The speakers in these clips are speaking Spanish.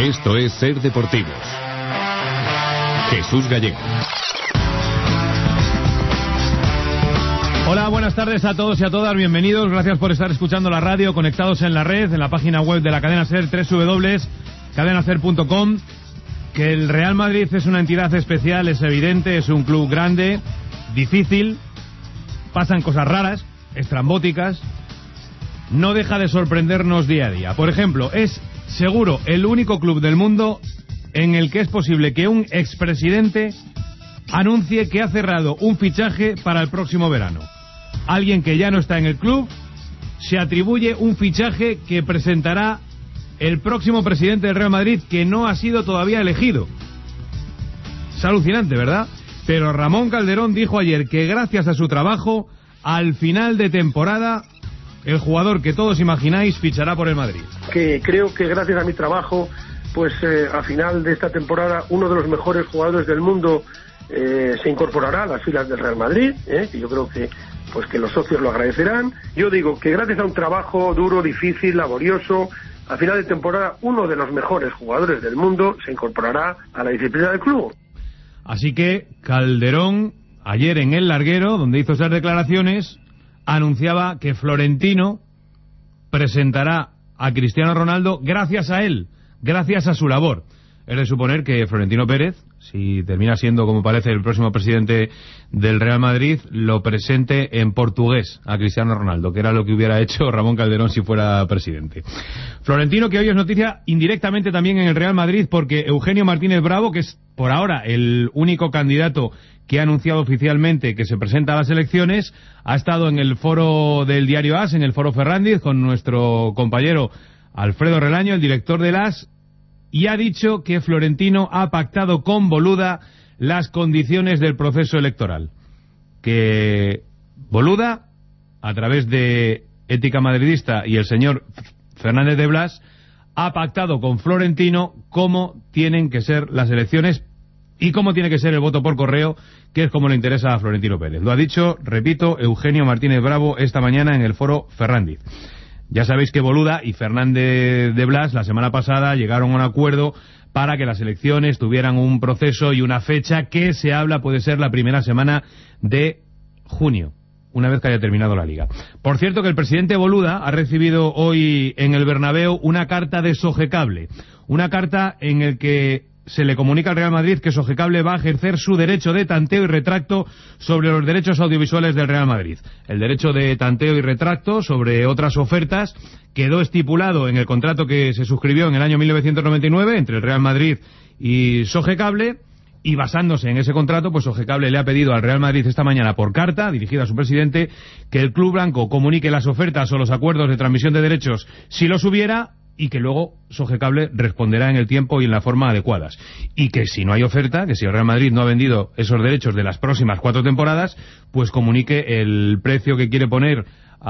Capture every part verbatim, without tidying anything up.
Esto es Ser Deportivos. Jesús Gallego. Hola, buenas tardes a todos y a todas, bienvenidos, gracias por estar escuchando la radio, conectados en la red, en la página web de la cadena SER, doble u doble u doble u punto cadena ser punto com. Que el Real Madrid es una entidad especial, es evidente, es un club grande, difícil, pasan cosas raras, estrambóticas, no deja de sorprendernos día a día. Por ejemplo, es seguro el único club del mundo en el que es posible que un expresidente anuncie que ha cerrado un fichaje para el próximo verano. Alguien que ya no está en el club se atribuye un fichaje que presentará el próximo presidente del Real Madrid, que no ha sido todavía elegido. Es alucinante, ¿verdad? Pero Ramón Calderón dijo ayer que gracias a su trabajo, al final de temporada, el jugador que todos imagináis fichará por el Madrid. Que creo que gracias a mi trabajo, pues eh, a final de esta temporada, uno de los mejores jugadores del mundo eh, se incorporará a las filas del Real Madrid, eh, que yo creo que pues que los socios lo agradecerán. Yo digo que gracias a un trabajo duro, difícil, laborioso, a final de temporada uno de los mejores jugadores del mundo se incorporará a la disciplina del club. Así que Calderón, ayer en El Larguero, donde hizo esas declaraciones, anunciaba que Florentino presentará a Cristiano Ronaldo gracias a él, gracias a su labor. Es de suponer que Florentino Pérez, si termina siendo, como parece, el próximo presidente del Real Madrid, lo presente en portugués a Cristiano Ronaldo, que era lo que hubiera hecho Ramón Calderón si fuera presidente. Florentino, que hoy es noticia indirectamente también en el Real Madrid, porque Eugenio Martínez Bravo, que es por ahora el único candidato que ha anunciado oficialmente que se presenta a las elecciones, ha estado en el foro del diario AS, en el foro Ferrandiz, con nuestro compañero Alfredo Relaño, el director del AS, y ha dicho que Florentino ha pactado con Boluda las condiciones del proceso electoral. Que Boluda, a través de Ética Madridista y el señor Fernández de Blas, ha pactado con Florentino cómo tienen que ser las elecciones y cómo tiene que ser el voto por correo, que es como le interesa a Florentino Pérez. Lo ha dicho, repito, Eugenio Martínez Bravo esta mañana en el foro Ferrandiz. Ya sabéis que Boluda y Fernández de Blas la semana pasada llegaron a un acuerdo para que las elecciones tuvieran un proceso y una fecha que se habla puede ser la primera semana de junio, una vez que haya terminado la Liga. Por cierto, que el presidente Boluda ha recibido hoy en el Bernabéu una carta de Sogecable, una carta en el que se le comunica al Real Madrid que Sogecable va a ejercer su derecho de tanteo y retracto sobre los derechos audiovisuales del Real Madrid. El derecho de tanteo y retracto sobre otras ofertas quedó estipulado en el contrato que se suscribió en el año mil novecientos noventa y nueve entre el Real Madrid y Sogecable, y basándose en ese contrato, pues Sogecable le ha pedido al Real Madrid esta mañana por carta, dirigida a su presidente, que el club blanco comunique las ofertas o los acuerdos de transmisión de derechos si los hubiera, y que luego Sogecable responderá en el tiempo y en la forma adecuadas. Y que si no hay oferta, que si el Real Madrid no ha vendido esos derechos de las próximas cuatro temporadas, pues comunique el precio que quiere poner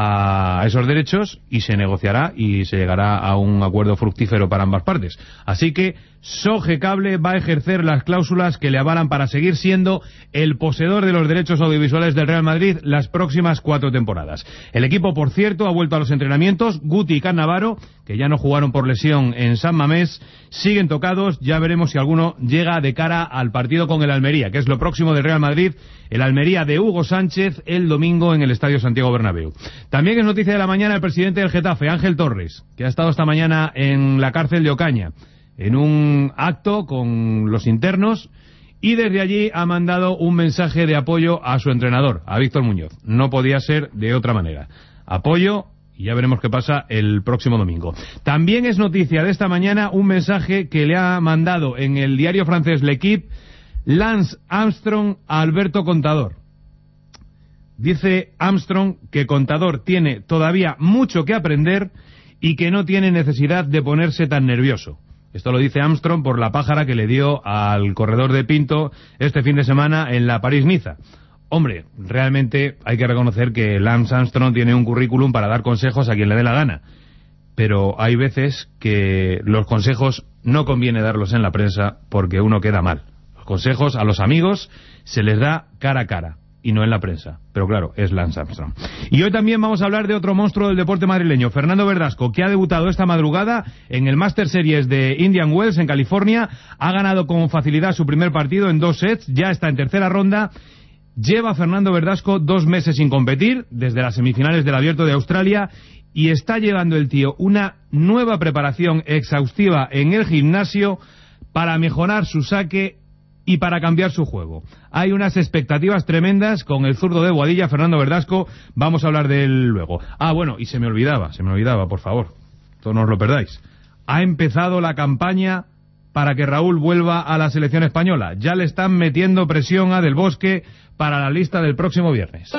a esos derechos y se negociará y se llegará a un acuerdo fructífero para ambas partes. Así que Sogecable va a ejercer las cláusulas que le avalan para seguir siendo el poseedor de los derechos audiovisuales del Real Madrid las próximas cuatro temporadas. El equipo, por cierto, ha vuelto a los entrenamientos. Guti y Cannavaro, que ya no jugaron por lesión en San Mamés, siguen tocados. Ya veremos si alguno llega de cara al partido con el Almería, que es lo próximo del Real Madrid, el Almería de Hugo Sánchez, el domingo en el Estadio Santiago Bernabéu. También es noticia de la mañana el presidente del Getafe, Ángel Torres, que ha estado esta mañana en la cárcel de Ocaña, en un acto con los internos, y desde allí ha mandado un mensaje de apoyo a su entrenador, a Víctor Muñoz. No podía ser de otra manera. Apoyo, y ya veremos qué pasa el próximo domingo. También es noticia de esta mañana un mensaje que le ha mandado en el diario francés L'Equipe Lance Armstrong a Alberto Contador. Dice Armstrong que Contador tiene todavía mucho que aprender y que no tiene necesidad de ponerse tan nervioso. Esto lo dice Armstrong por la pájara que le dio al corredor de Pinto este fin de semana en la París-Niza. Hombre, realmente hay que reconocer que Lance Armstrong tiene un currículum para dar consejos a quien le dé la gana. Pero hay veces que los consejos no conviene darlos en la prensa porque uno queda mal. Los consejos a los amigos se les da cara a cara. y no en la prensa. Pero claro, es Lance Armstrong. Y hoy también vamos a hablar de otro monstruo del deporte madrileño, Fernando Verdasco, que ha debutado esta madrugada en el Master Series de Indian Wells en California. Ha ganado con facilidad su primer partido en dos sets, ya está en tercera ronda. Lleva Fernando Verdasco dos meses sin competir, desde las semifinales del Abierto de Australia, y está llevando el tío una nueva preparación exhaustiva en el gimnasio para mejorar su saque y para cambiar su juego. Hay unas expectativas tremendas con el zurdo de Boadilla, Fernando Verdasco. Vamos a hablar de él luego. Ah, bueno, y se me olvidaba, se me olvidaba, por favor. Esto no os lo perdáis. Ha empezado la campaña para que Raúl vuelva a la selección española. Ya le están metiendo presión a Del Bosque para la lista del próximo viernes.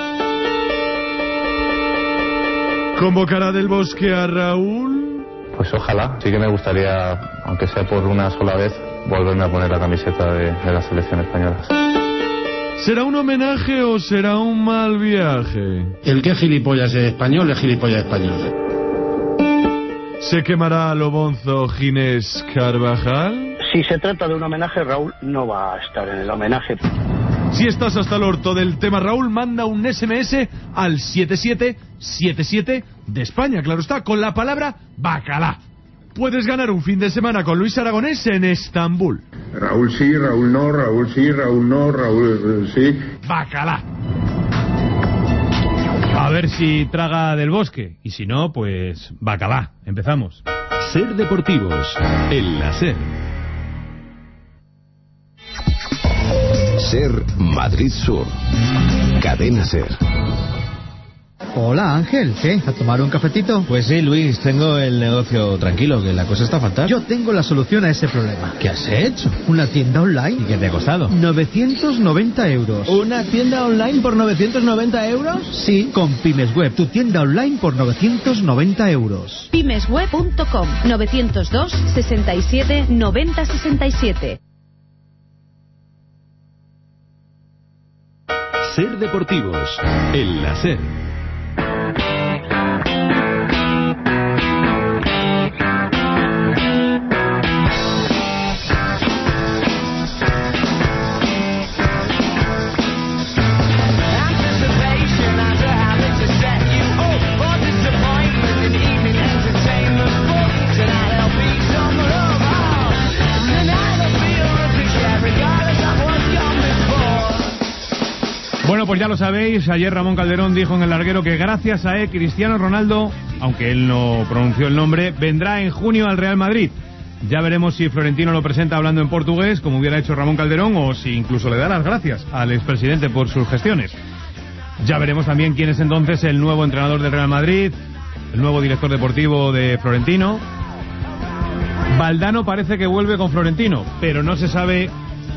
¿Convocará Del Bosque a Raúl? Pues ojalá, sí que me gustaría, aunque sea por una sola vez, volverme a poner la camiseta de, de la selección española. ¿Será un homenaje o será un mal viaje? El que es gilipollas es español, es gilipollas español. ¿Se quemará a lo bonzo Ginés Carvajal? Si se trata de un homenaje, Raúl no va a estar en el homenaje. Si estás hasta el orto del tema Raúl, manda un ese eme ese al siete siete siete siete de España, claro está, con la palabra bacalá. Puedes ganar un fin de semana con Luis Aragonés en Estambul. Raúl sí, Raúl no, Raúl sí, Raúl no, Raúl sí. Bacalá. A ver si traga Del Bosque, y si no, pues bacalá. Empezamos. Ser Deportivos, el láser. Ser Madrid Sur, Cadena Ser. Hola Ángel, ¿qué? ¿A tomar un cafetito? Pues sí, Luis, tengo el negocio tranquilo, que la cosa está fatal. Yo tengo la solución a ese problema. ¿Qué has hecho? Una tienda online. ¿Y qué te ha costado? novecientos noventa euros. ¿Una tienda online por novecientos noventa euros? Sí, con Pymes Web, tu tienda online por novecientos noventa euros. pymes web punto com, novecientos dos, sesenta y siete, noventa, sesenta y siete. Ser Deportivos, el láser. Bueno, pues ya lo sabéis, ayer Ramón Calderón dijo en El Larguero que gracias a él, Cristiano Ronaldo, aunque él no pronunció el nombre, vendrá en junio al Real Madrid. Ya veremos si Florentino lo presenta hablando en portugués, como hubiera hecho Ramón Calderón, o si incluso le da las gracias al expresidente por sus gestiones. Ya veremos también quién es entonces el nuevo entrenador del Real Madrid, el nuevo director deportivo de Florentino. Valdano parece que vuelve con Florentino, pero no se sabe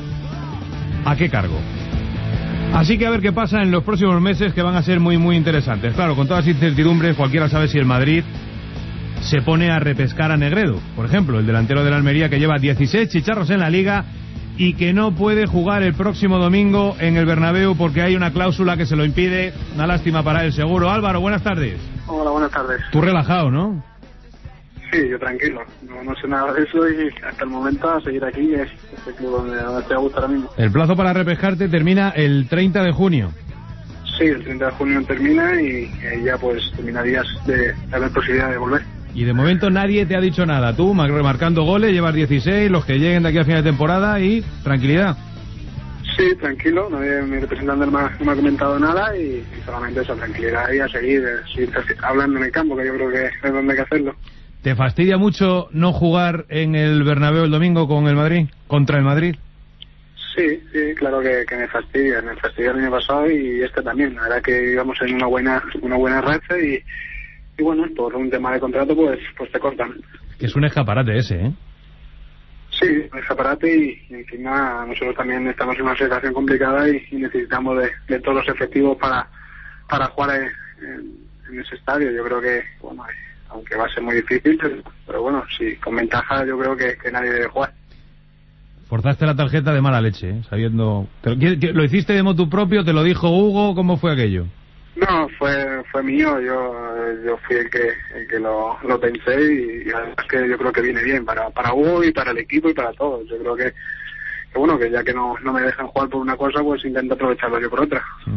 a qué cargo. Así que a ver qué pasa en los próximos meses, que van a ser muy muy interesantes. Claro, con todas las incertidumbres, cualquiera sabe si el Madrid se pone a repescar a Negredo, por ejemplo, el delantero de la Almería, que lleva dieciséis chicharros en la Liga y que no puede jugar el próximo domingo en el Bernabéu porque hay una cláusula que se lo impide. Una lástima para él, seguro. Álvaro, buenas tardes. Hola, buenas tardes. Tú relajado, ¿no? Sí, yo tranquilo, no, no sé nada de eso y hasta el momento a seguir aquí es este club donde, donde estoy a gusto ahora mismo. El plazo para repescarte termina el treinta de junio. Sí, el treinta de junio termina y, y ya pues terminarías de, de haber posibilidad de volver. Y de momento nadie te ha dicho nada, tú remarcando goles, llevas dieciséis, los que lleguen de aquí a final de temporada y tranquilidad. Sí, tranquilo, nadie, mi representante no me, ha, no me ha comentado nada y, y solamente eso, tranquilidad y a seguir, seguir hablando en el campo, que yo creo que es donde hay que hacerlo. ¿Te fastidia mucho no jugar en el Bernabéu el domingo con el Madrid, contra el Madrid? Sí, sí, claro que, que me fastidia, me fastidia el año pasado y este también. La verdad que íbamos en una buena una buena racha y, y bueno, por un tema de contrato pues pues te cortan. Que es un escaparate ese, ¿eh? Sí, un escaparate y, y encima nosotros también estamos en una situación complicada y, y necesitamos de, de todos los efectivos para para jugar en, en, en ese estadio. Yo creo que, bueno, aunque va a ser muy difícil, pero, pero bueno, sí, con ventaja yo creo que, que nadie debe jugar. Forzaste la tarjeta de mala leche, ¿eh? Sabiendo... ¿Lo hiciste de motu propio? ¿Te lo dijo Hugo? ¿Cómo fue aquello? No, fue fue mío, yo yo fui el que el que lo, lo pensé y, y además que yo creo que viene bien para para Hugo y para el equipo y para todos. Yo creo que, que bueno, que ya que no, no me dejan jugar por una cosa, pues intento aprovecharlo yo por otra. Sí.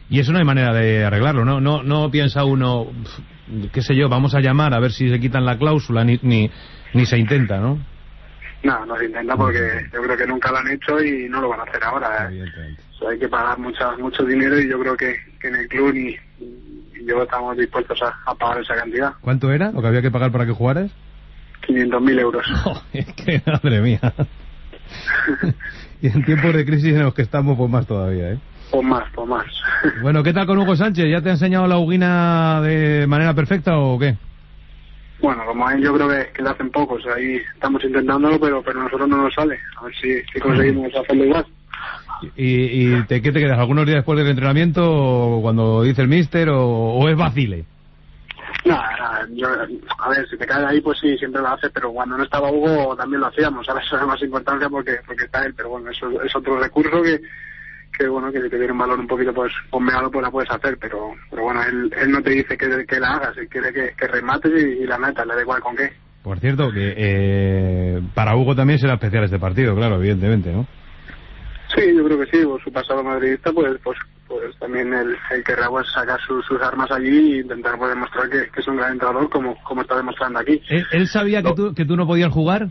Y eso no hay manera de arreglarlo, ¿no? No, no piensa uno, qué sé yo, vamos a llamar a ver si se quitan la cláusula, ni, ni, ni se intenta, ¿no? No, no se intenta porque yo creo que nunca lo han hecho y no lo van a hacer ahora. ¿eh? O sea, hay que pagar mucha, mucho dinero y yo creo que, que en el club ni, ni yo estamos dispuestos a, a pagar esa cantidad. ¿Cuánto era lo que había que pagar para que jugaras? quinientos mil euros. Oh, es que madre mía. Y en tiempos de crisis en los que estamos, pues más todavía, ¿eh? Pues más, pues más. Bueno, ¿qué tal con Hugo Sánchez? ¿Ya te ha enseñado la Huguina de manera perfecta o qué? Bueno, como a él yo creo que, que le hacen pocos, ahí estamos intentándolo, pero pero a nosotros no nos sale. A ver si, si conseguimos hacerlo igual. ¿Y, y te, qué te quedas? ¿Algunos días después del entrenamiento o cuando dice el míster o, o es vacile? Nada, nada, yo, a ver, si te caes ahí pues sí, siempre lo haces, pero cuando no estaba Hugo también lo hacíamos, ¿sabes? Eso es más importancia porque porque está él, pero bueno, eso es otro recurso que que bueno, que si te viene un valor un poquito pues ponmeado pues la puedes hacer, pero pero bueno, él él no te dice que, que la hagas, él quiere que, que remates y, y la metas, le da igual con qué. Por cierto, que eh, para Hugo también será especial este partido, claro, evidentemente, ¿no? Sí, yo creo que sí, por su pasado madridista, pues pues pues también él, él querrá pues sacar su, sus armas allí e intentar pues, demostrar que, que es un gran entrenador como como está demostrando aquí. ¿Él, él sabía no. que tú que tú no podías jugar?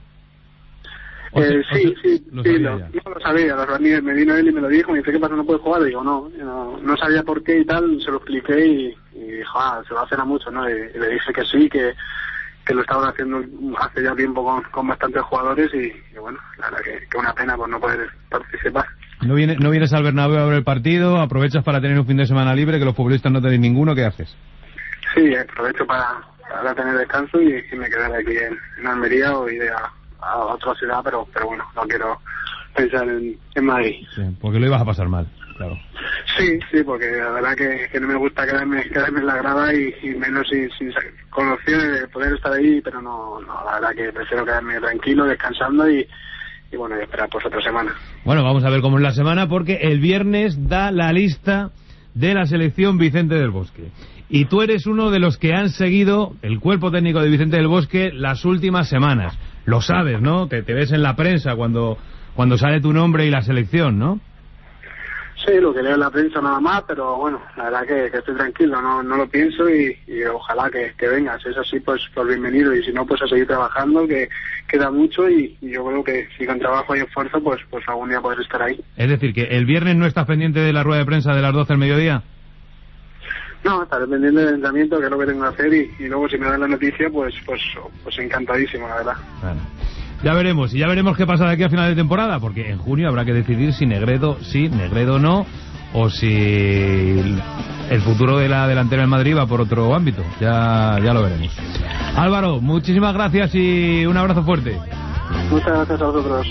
Eh, se, sí, se, sí, lo sí, lo, no lo sabía, lo, me vino él y me lo dijo, me dice, ¿qué pasa, no puedes jugar? Y digo, no, no, no sabía por qué y tal, se lo expliqué y, y dijo, ah, se va a hacer a mucho, ¿no? Y, y le dije que sí, que, que lo estaban haciendo hace ya tiempo con, con bastantes jugadores y, y bueno, la verdad que, que una pena por no poder participar. ¿No, viene, ¿No vienes al Bernabéu a ver el partido? ¿Aprovechas para tener un fin de semana libre, que los futbolistas no tenéis ninguno? ¿Qué haces? Sí, aprovecho para, para tener descanso y, y me quedaré aquí en, en Almería o iré a a otra ciudad, pero pero bueno, no quiero pensar en, en Madrid. Sí, porque lo ibas a pasar mal, claro. Sí, sí, porque la verdad que, que no me gusta quedarme quedarme en la grada y, y menos sin, sin con opciones de poder estar ahí, pero no, no, la verdad que prefiero quedarme tranquilo, descansando y, y bueno, y esperar pues otra semana. Bueno, vamos a ver cómo es la semana, porque el viernes da la lista de la selección Vicente del Bosque. Y tú eres uno de los que han seguido el cuerpo técnico de Vicente del Bosque las últimas semanas. Lo sabes, ¿no? Te, te ves en la prensa cuando cuando sale tu nombre y la selección, ¿no? Sí, lo que leo en la prensa nada más, pero bueno, la verdad que, que estoy tranquilo, no no lo pienso y, y ojalá que, que venga. Si es así, pues, pues bienvenido, y si no, pues a seguir trabajando, que queda mucho y, y yo creo que si con trabajo y esfuerzo, pues pues algún día poder estar ahí. Es decir, que el viernes no estás pendiente de la rueda de prensa de las doce del mediodía. No, estaré pendiente del entrenamiento, que es lo que tengo que hacer, y, y luego si me dan la noticia, pues pues pues encantadísimo, la verdad. Bueno, ya veremos, y ya veremos qué pasa de aquí a final de temporada, porque en junio habrá que decidir si Negredo sí, Negredo no, o si el futuro de la delantera en Madrid va por otro ámbito. Ya, ya lo veremos. Álvaro, muchísimas gracias y un abrazo fuerte. Muchas gracias a vosotros.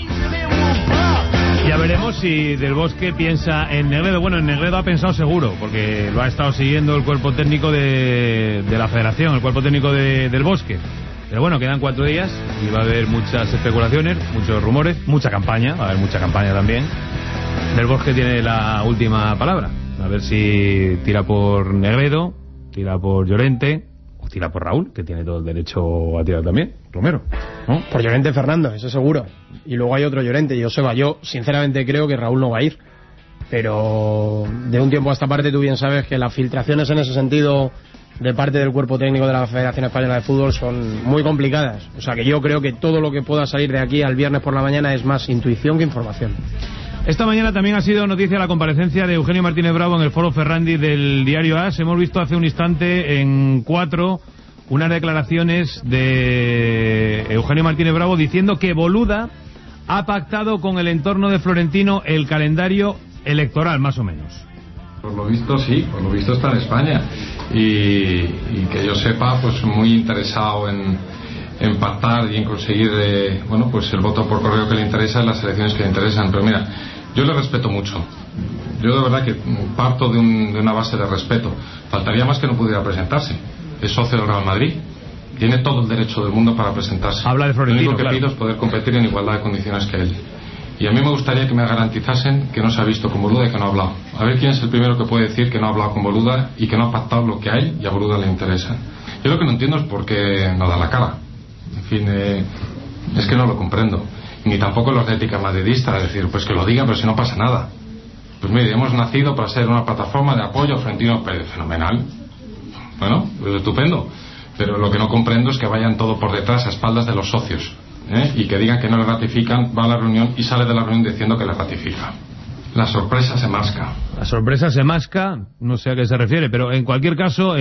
Ya veremos si Del Bosque piensa en Negredo. Bueno, en Negredo ha pensado seguro, porque lo ha estado siguiendo el cuerpo técnico de, de la federación, el cuerpo técnico de, del Bosque. Pero bueno, quedan cuatro días y va a haber muchas especulaciones, muchos rumores, mucha campaña, va a haber mucha campaña también. Del Bosque tiene la última palabra. A ver si tira por Negredo, tira por Llorente o tira por Raúl, que tiene todo el derecho a tirar también. Romero, ¿no? Por Llorente Fernando, eso seguro. Y luego hay otro Llorente, Joseba. Yo sinceramente creo que Raúl no va a ir. Pero de un tiempo a esta parte tú bien sabes que las filtraciones en ese sentido de parte del cuerpo técnico de la Federación Española de Fútbol son muy complicadas. O sea que yo creo que todo lo que pueda salir de aquí al viernes por la mañana es más intuición que información. Esta mañana también ha sido noticia la comparecencia de Eugenio Martínez Bravo en el Foro Ferrandi del diario A S. Hemos visto hace un instante en cuatro unas declaraciones de Eugenio Martínez Bravo diciendo que Boluda ha pactado con el entorno de Florentino el calendario electoral, más o menos. Por lo visto sí, por lo visto está en España y, y que yo sepa, pues muy interesado en, en pactar y en conseguir eh, bueno, pues el voto por correo que le interesa en las elecciones que le interesan. Pero mira, yo le respeto mucho, yo de verdad que parto de, un, de una base de respeto. Faltaría más que no pudiera presentarse, es socio del Real Madrid, tiene todo el derecho del mundo para presentarse. Habla de Florentino, lo único que claro. pido es poder competir en igualdad de condiciones que él. Y a mí me gustaría que me garantizasen que no se ha visto con Boluda y que no ha hablado. A ver quién es el primero que puede decir que no ha hablado con Boluda y que no ha pactado lo que hay y a Boluda le interesa. Yo lo que no entiendo es por qué no da la cara. En fin, eh, es que no lo comprendo. Ni tampoco los de ética madridista, es decir, pues que lo digan, pero si no pasa nada. Pues mire, hemos nacido para ser una plataforma de apoyo a Florentino Pérez. Fenomenal. Bueno, pues estupendo. Pero lo que no comprendo es que vayan todo por detrás a espaldas de los socios, ¿eh? Y que digan que no le ratifican, va a la reunión y sale de la reunión diciendo que le ratifica. La sorpresa se masca. La sorpresa se masca, no sé a qué se refiere, pero en cualquier caso,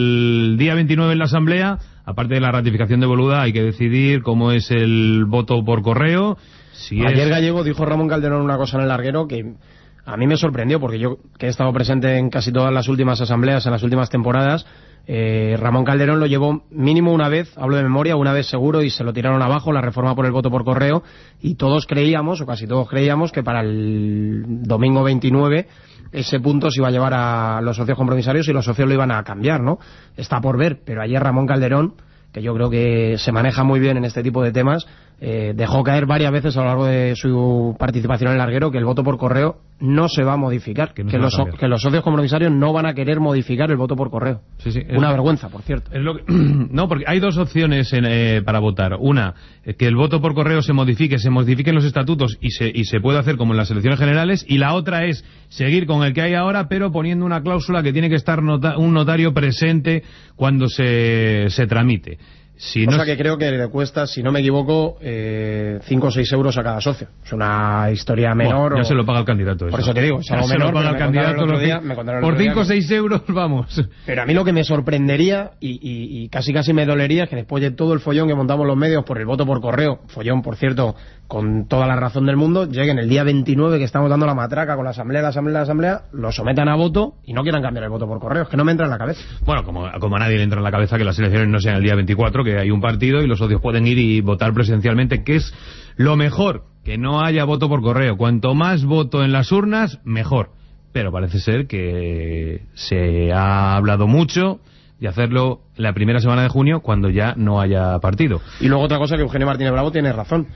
el día veintinueve en la Asamblea, aparte de la ratificación de Boluda, hay que decidir cómo es el voto por correo. Si Ayer es... Gallego dijo Ramón Calderón una cosa en el larguero que a mí me sorprendió, porque yo, que he estado presente en casi todas las últimas asambleas, en las últimas temporadas, eh, Ramón Calderón lo llevó mínimo una vez, hablo de memoria, una vez seguro, y se lo tiraron abajo, la reforma por el voto por correo, y todos creíamos, o casi todos creíamos, que para el domingo veintinueve ese punto se iba a llevar a los socios compromisarios y los socios lo iban a cambiar, ¿no? Está por ver, pero ayer Ramón Calderón, que yo creo que se maneja muy bien en este tipo de temas, eh, dejó caer varias veces a lo largo de su participación en el larguero que el voto por correo no se va a modificar, que, no que, los, que los socios compromisarios no van a querer modificar el voto por correo. Sí, sí, Una es, vergüenza, por cierto. Es lo que, no, porque hay dos opciones en, eh, para votar. Una, que el voto por correo se modifique, se modifiquen los estatutos y se, y se puede hacer como en las elecciones generales, y la otra es seguir con el que hay ahora, pero poniendo una cláusula que tiene que estar nota, un notario presente cuando se, se tramite. Si Cosa no... que creo que le cuesta, si no me equivoco, eh, cinco o seis euros a cada socio. Es una historia menor. Bueno, ya o... se lo paga el candidato. Eso. Por eso te digo, es algo ya menor. Se lo paga el candidato. El día, me por cinco o seis euros, vamos. Pero a mí lo que me sorprendería, y, y, y casi casi me dolería, es que después de todo el follón que montamos los medios por el voto por correo, follón, por cierto, con toda la razón del mundo, lleguen el día veintinueve, que estamos dando la matraca con la asamblea, la asamblea, la asamblea, lo sometan a voto y no quieran cambiar el voto por correo. Es que no me entra en la cabeza. Bueno, como, como a nadie le entra en la cabeza que las elecciones no sean el día veinticuatro, que hay un partido y los socios pueden ir y votar presencialmente, que es lo mejor, que no haya voto por correo. Cuanto más voto en las urnas, mejor. Pero parece ser que se ha hablado mucho de hacerlo la primera semana de junio, cuando ya no haya partido. Y luego otra cosa, que Eugenio Martínez Bravo tiene razón.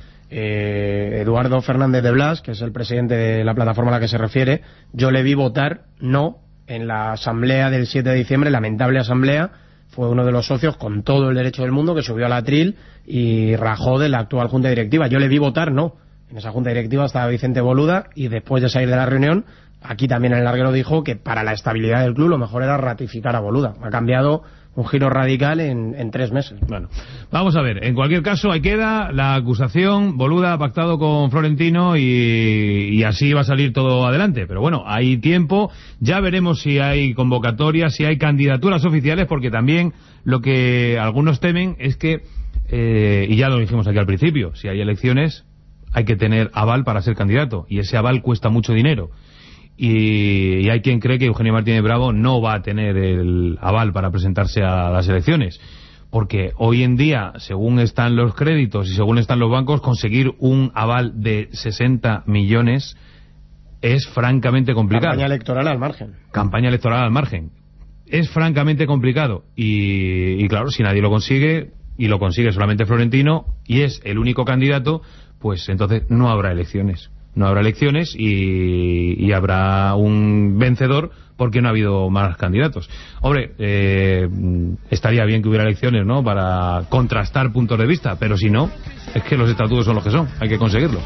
Eh, Eduardo Fernández de Blas, que es el presidente de la plataforma a la que se refiere, yo le vi votar no en la asamblea del siete de diciembre, lamentable asamblea. Fue uno de los socios con todo el derecho del mundo que subió al atril y rajó de la actual junta directiva. Yo le vi votar no. En esa junta directiva estaba Vicente Boluda, y después de salir de la reunión, aquí también el larguero dijo que para la estabilidad del club lo mejor era ratificar a Boluda. Ha cambiado un giro radical en, en tres meses. Bueno, vamos a ver. En cualquier caso, ahí queda la acusación. Boluda ha pactado con Florentino y, y así va a salir todo adelante. Pero bueno, hay tiempo. Ya veremos si hay convocatorias, si hay candidaturas oficiales, porque también lo que algunos temen es que, eh, y ya lo dijimos aquí al principio, si hay elecciones hay que tener aval para ser candidato, y ese aval cuesta mucho dinero. Y, y hay quien cree que Eugenio Martínez Bravo no va a tener el aval para presentarse a las elecciones, porque hoy en día, según están los créditos y según están los bancos, conseguir un aval de sesenta millones es francamente complicado. Campaña electoral al margen. Campaña electoral al margen. Es francamente complicado. Y, y claro, si nadie lo consigue, y lo consigue solamente Florentino, y es el único candidato, pues entonces no habrá elecciones. No habrá elecciones y, y habrá un vencedor, porque no ha habido más candidatos. Hombre, eh, estaría bien que hubiera elecciones, ¿no?, para contrastar puntos de vista, pero si no, es que los estatutos son los que son, hay que conseguirlo.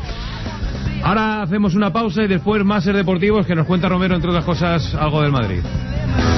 Ahora hacemos una pausa y después más Ser Deportivos, que nos cuenta Romero, entre otras cosas, algo del Madrid.